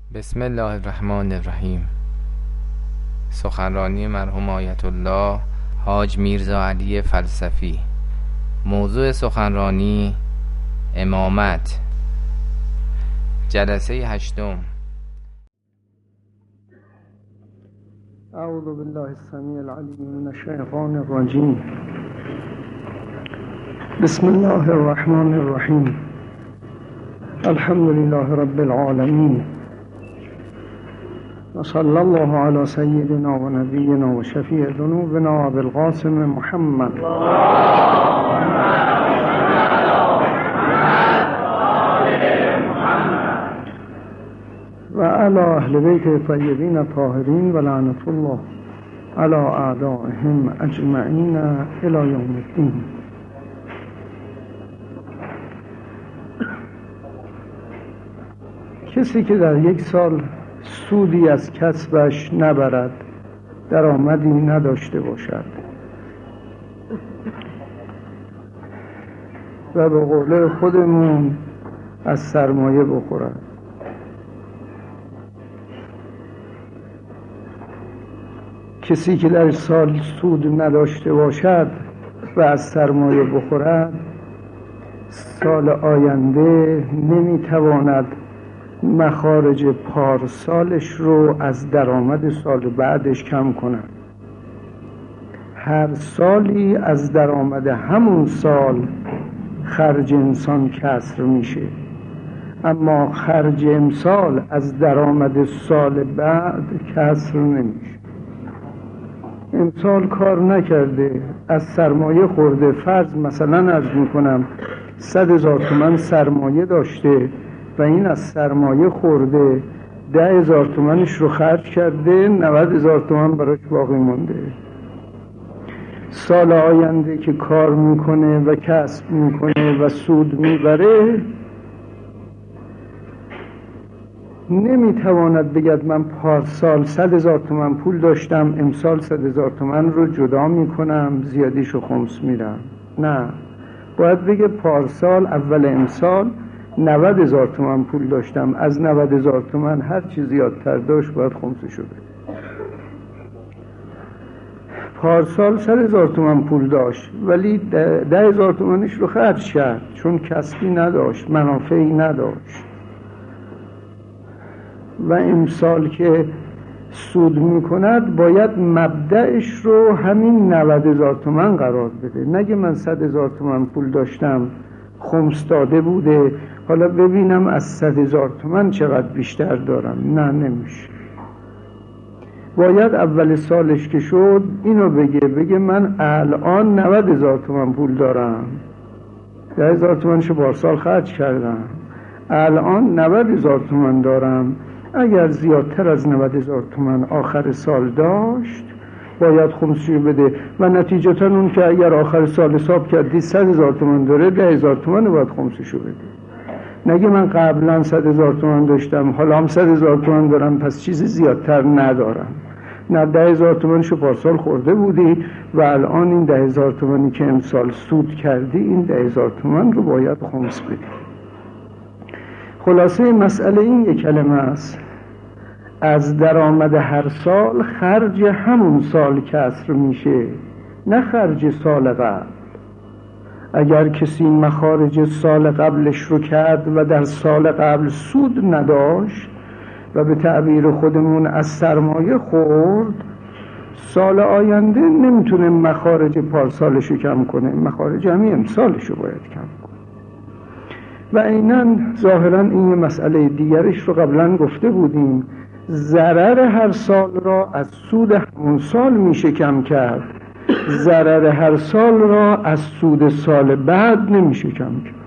بسم الله الرحمن الرحیم. سخنرانی مرحوم آیت الله حاج میرزا علی فلسفی. موضوع سخنرانی امامت. جلسه 8. اعوذ بالله السمیع العلیم من الشیطان الرجیم. بسم الله الرحمن الرحیم. الحمد لله رب العالمین و صلی الله علی سیدنا و نبینا و شفیع ذنوبنا ابی القاسم محمد و علی اهل بیت الطیبین الطاهرین و لعنت الله علی اعدائهم اجمعین الی یوم الدین. کسی که در یک سال سودی از کسبش نبرد، درآمدی نداشته باشد و به قول خودمون از سرمایه بخورد، کسی که در سال سود نداشته باشد و از سرمایه بخورد، سال آینده نمیتواند مخارج پارسالش رو از درآمد سال بعدش کم کند. هر سالی از درآمد همون سال خرج انسان کسر میشه، اما خرج امسال از درآمد سال بعد کسر نمیشه. امسال کار نکرده، از سرمایه خورده، فرض مثلا عرض میکنم 100,000 تومان سرمایه داشته و این از سرمایه خورده، 10,000 تومانش رو خرج کرده، 90,000 تومان براش باقی مونده. سال آینده که کار میکنه و کسب میکنه و سود میبره، نمیتواند بگد من پارسال 100,000 تومان پول داشتم، امسال 100,000 تومان رو جدا میکنم، زیادیشو خمس میرم. نه، باید بگه پارسال اول امسال 90,000 تومان پول داشتم، از 90,000 تومان هر چی زیادتر داشت باید خمسشو بده. پارسال 100,000 تومان پول داشت ولی 10,000 تومانش رو خرج کرد، چون کسبی نداشت، منافعی نداشت. و امسال که سود میکند باید مبدأش رو همین 90,000 تومان قرار بده. نگه من 100,000 تومان پول داشتم، خمس داده بوده، حالا ببینم از 100,000 تومان چقدر بیشتر دارم. نه، نمیشه. باید اول سالش که شد اینو بگه من الان 90,000 تومان پول دارم، 10,000 تومانشو پارسال خرج کردم، الان 90,000 تومان دارم. اگر زیادتر از 90,000 تومان آخر سال داشت باید خمسشو بده و نتیجتا اون که اگر آخر سال حساب کردی 100,000 تومان داره، 10,000 تومان باید خمسشو بده. نگه من قبلا 100,000 تومان داشتم، حالا هم 100,000 تومان دارم، پس چیزی زیادتر ندارم. نه، 10,000 تومانشو پارسال خورده بودی و الان این 10,000 تومانی که امسال سود کردی، این 10,000 تومان رو باید خمس بدی. خلاصه مسئله این یک کلمه است: از درآمد هر سال خرج همون سال کسر میشه، نه خرج سال قبل. اگر کسی مخارج سال قبلش رو کرد و در سال قبل سود نداشت و به تعبیر خودمون از سرمایه خورد، سال آینده نمیتونه مخارج پارسالش رو کم کنه، مخارج همین امسالش رو باید کم کنه. و عیناً ظاهراً این یه مسئله دیگرش رو قبلا گفته بودیم، ضرر هر سال را از سود همون سال میشه کم کرد، ضرر هر سال را از سود سال بعد نمیشه کم کرد.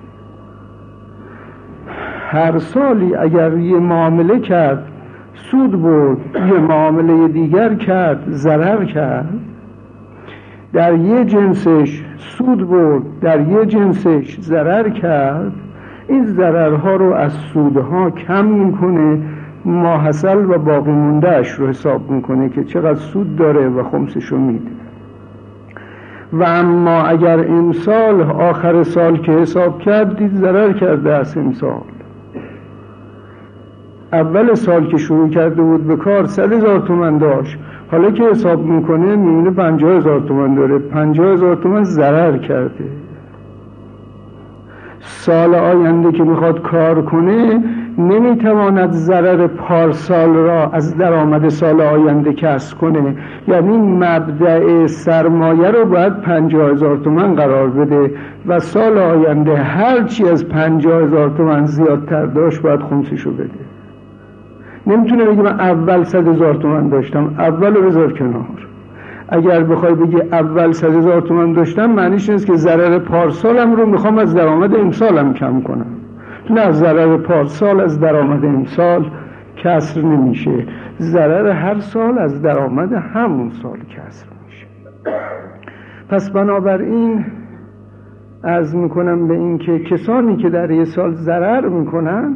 هر سالی اگر یه معامله کرد سود برد، یه معامله دیگر کرد ضرر کرد، در یه جنسش سود برد، در یه جنسش ضرر کرد، این ضررها رو از سودها کم میکنه، ماحصل و باقی موندهش رو حساب میکنه که چقدر سود داره و خمسشو میده. و اما اگر امسال آخر سال که حساب کردید ضرر کرده از امسال، اول سال که شروع کرده بود به کار 100,000 تومان داشت، حالا که حساب میکنه میبینه 50,000 تومان داره. 50,000 تومان ضرر کرده. سال آینده که میخواد کار کنه نمیتواند ضرر پارسال را از درآمد سال آینده کسب کنه. یعنی مبدأ سرمایه رو باید 50,000 تومان قرار بده و سال آینده هرچی از 50,000 تومان زیادتر داشت باید خمسشو بده. نمیتونه بگی من اول 100,000 تومان داشتم، اول رو بذار کنار. اگر بخوای بگی اول 100,000 تومان داشتم، معنیش نیست که ضرر پارسالم رو میخوام از درآمد امسالم کم کنم. نه، از ضرر پارسال از درآمد امسال کسر نمیشه. ضرر هر سال از درآمد همون سال کسر میشه. پس بنابراین عرض میکنم به این که کسانی که در یه سال ضرر میکنن،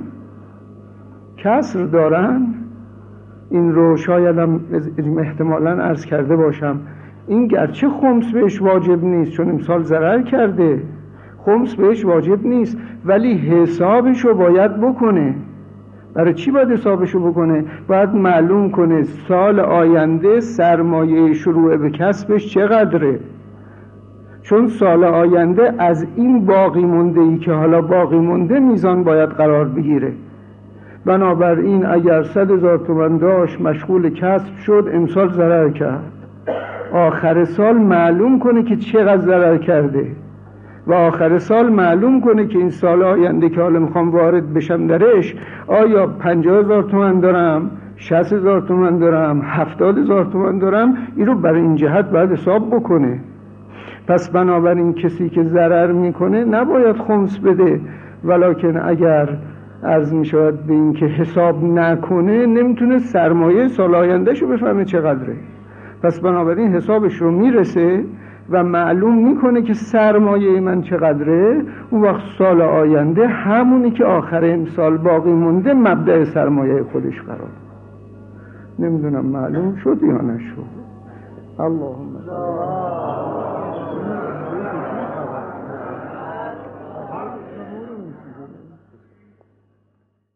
کسر دارن، این رو شایدم احتمالاً عرض کرده باشم، این گرچه خمس بهش واجب نیست چون امسال ضرر کرده، خمس بهش واجب نیست، ولی حسابشو باید بکنه. برای چی باید حسابشو بکنه؟ باید معلوم کنه سال آینده سرمایه شروع به کسبش چقدره، چون سال آینده از این باقی مونده ای که حالا باقی مونده میزان باید قرار بگیره. بنابراین اگر 100,000 تومان داشت، مشغول کسب شد، امسال ضرر کرد، آخر سال معلوم کنه که چقدر ضرر کرده و آخر سال معلوم کنه که این سال آینده که حالا میخوام وارد بشم درش، آیا 50,000 تومان دارم، 60,000 تومان دارم، 70,000 تومان دارم. این رو برای این جهت باید حساب بکنه. پس بنابراین کسی که ضرر میکنه نباید خمس بده، ولکن اگر عرض می شود به این که حساب نکنه نمیتونه سرمایه سال آینده شو بفهمه چقدره. پس بنابراین حسابش رو میرسه و معلوم میکنه که سرمایه من چقدره. اون وقت سال آینده همونی که آخر امسال باقی مونده مبدأ سرمایه خودش قرار. نمیدونم معلوم شد یا نشد. اللهم